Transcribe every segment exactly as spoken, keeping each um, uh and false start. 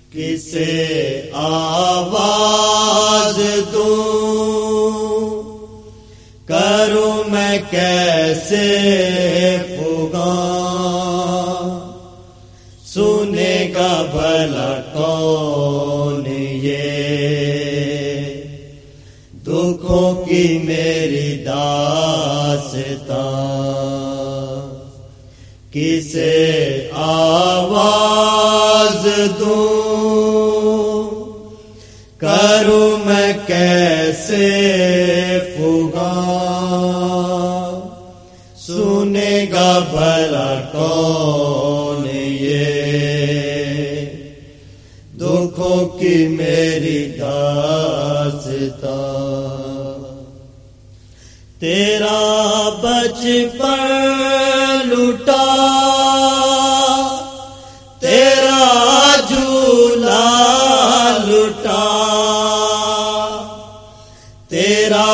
کسے آواز دوں، کروں میں کیسے پگاں، سنے گا بھلا کون یہ دکھوں کی میری داستان، کسے آواز دوں، کروں میں کیسے پگاں، سنے گا بھلا کون یہ دکھوں کی میری داستان۔ تیرا بچپن لٹا، تیرا جھولا لٹا، تیرا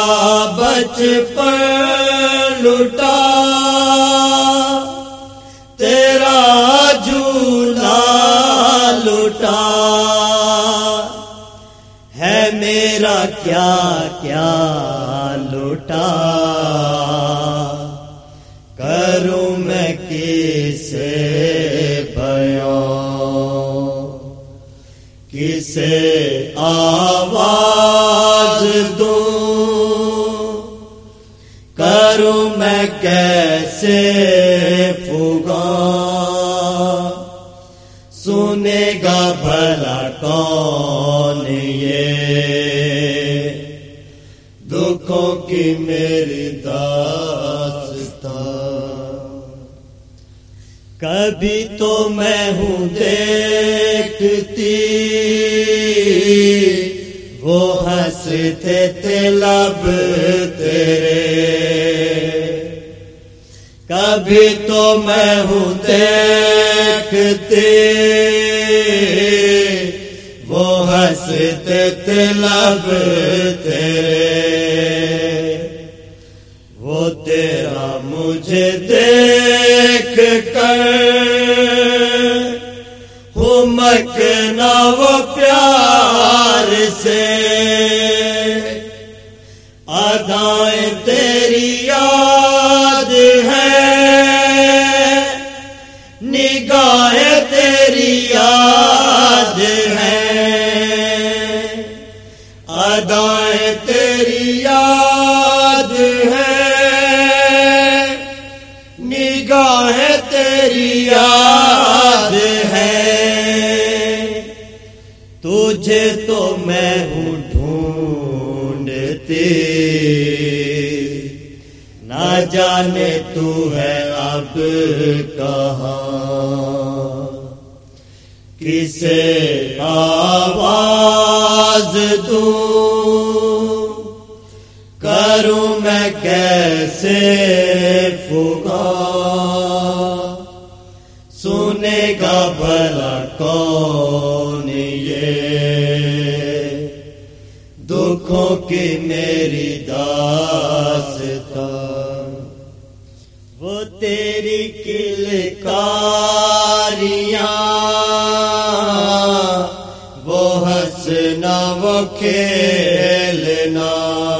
بچپن لٹا، تیرا جھولا لٹا، ہے میرا کیا کیا لٹا، کروں میں کسے بیان، کسے آواز دوں، کروں میں کیسے پگاں، سنے گا بھلا کون یہ دکھوں کی میری داستان۔ کبھی تو میں ہوں دیکھتی وہ ہنستے تھے لب تیرے، کبھی تو میں ہوں دیکھتی وہ ہنستے تھے لب تیرے، وہ تیرا مجھے دیکھ کر ہوں مکنا وہ پیار سے، ادائیں تیری یاد ہے، نگاہیں تیری یاد ہے، ادائیں تیری یاد ہے، نگاہیں تیری یاد ہے، تجھے تو میں ہوں ڈھونڈتی، نہ جانے تو ہے اب کہاں، کسے آواز دوں، کروں میں کیسے پگاں، سنے گا بھلا کون یہ دکھوں کی میری داستان۔ وہ تیری کلکاریاں، وہ ہنسنا وہ کھیلنا،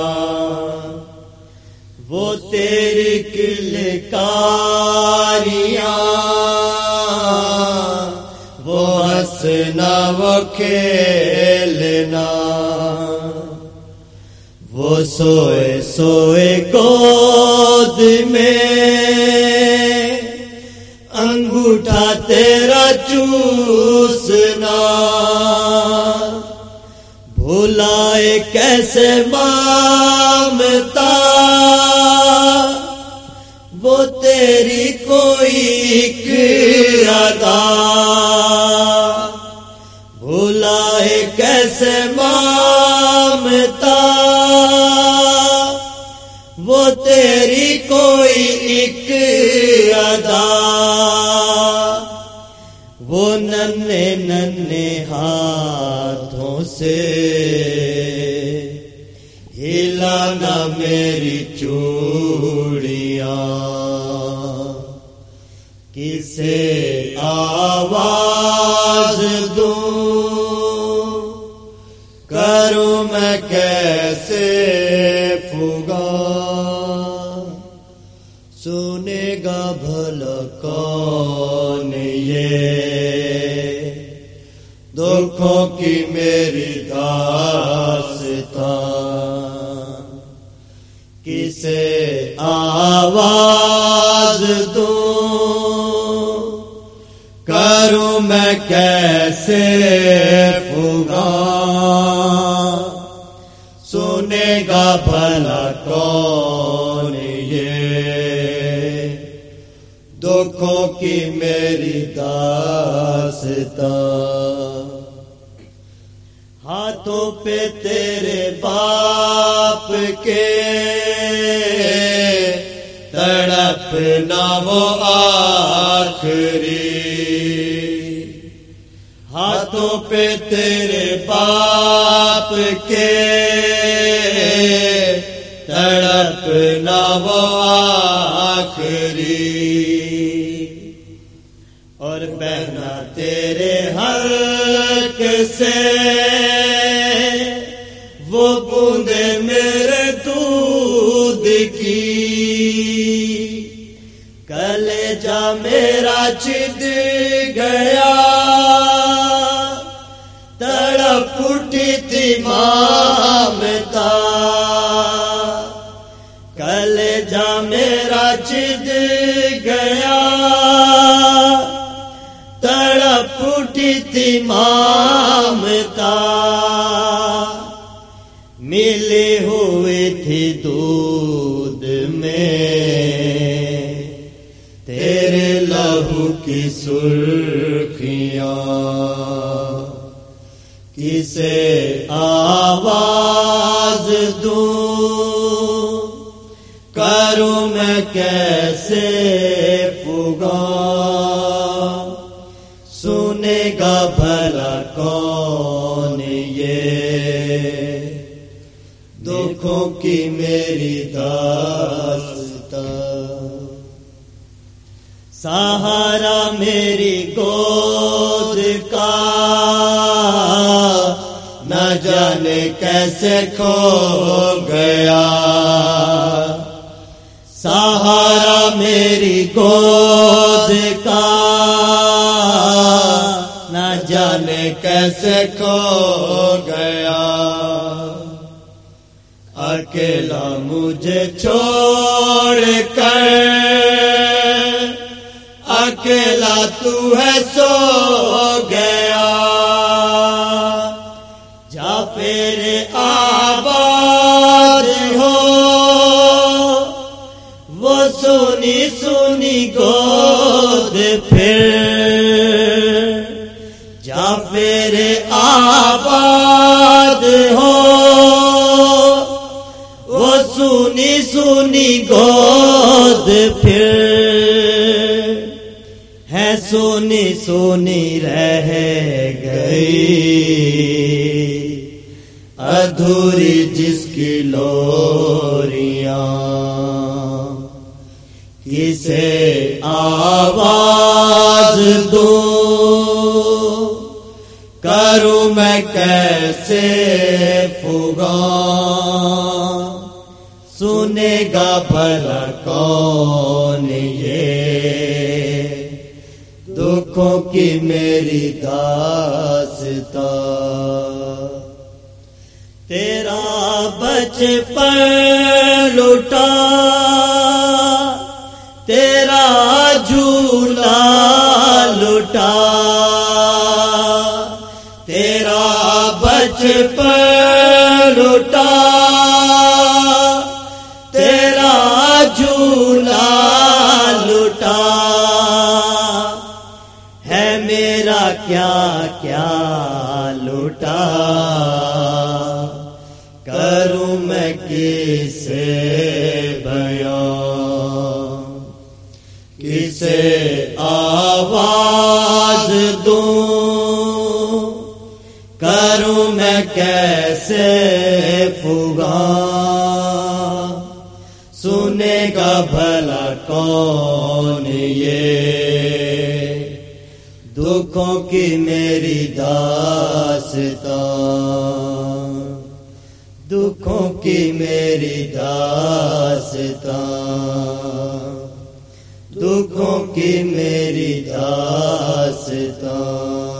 وہ تیری کلکاریاں، وہ ہنسنا وہ کھیلنا، وہ سوئے سوئے گود میں انگوٹھا تیرا چوسنا، بھلائے کیسے مامتا وہ تیری کوئی ایک ادا، بھلائے کیسے مامتا وہ تیری کوئی ایک ادا، وہ ننھے ننھے ہاتھوں سے ہلانا میری چوڑیاں، کسے آواز دوں کروں میں کیسے فغاں، سنے گا بھلا کون یہ دکھوں کی میری داستان، کسے آواز دوں، کروں میں کیسے فغاں، سنے گا بھلا کون یہ دکھوں کی میری داستان۔ ہاتھوں پہ تیرے باپ کے تڑپنا وہ آخری، ہاتھوں پہ تیرے باپ کے تڑپنا وہ آخری، اور بہنا تیرے حق سے وہ بوندے میرے دودھ کی، کلیجا میرا چد گیا، تڑپ اٹھی تھی مامتا، کلیجا میرا چد گیا، تڑپ اٹھی تھی مامتا، ملی ہوئی تھی دودھ میں تیرے لہو کی سرخیاں، کسے آواز دوں، کروں میں کیسے فغاں، سنے گا بھلا کون یہ دکھوں کی میری داستان۔ سہارا میری گود کا نہ جانے کیسے کھو گیا، سہارا میری گود کا نہ جانے کیسے کھو گیا، اکیلا مجھے چھوڑ کر اکیلا تو ہے سو گیا، جا پھر آباد ہو وہ سونی سونی گود پھر، جا پھر آباد ہو وہ سونی سونی گود پھر، ہے سونی سونی رہ گئی ادھوری جس کی لوریاں، کسے آواز دوں، کروں میں کیسے فغاں، سنے گا بھلا کون یہ دکھوں کی میری داستان۔ تیرا بچپن لٹا، تیرا جھولا لٹا، تیرا بچپن لٹا، تیرا جھولا لٹا، ہے میرا کیا کیا لٹا، کروں میں کسے بیان، کسے آواز دوں، کروں میں کیسے فغاں، سنے گا بھلا کون یہ دکھوں کی میری داستان۔ دکھوں کی میری داستان، دکھوں کی میری داستان۔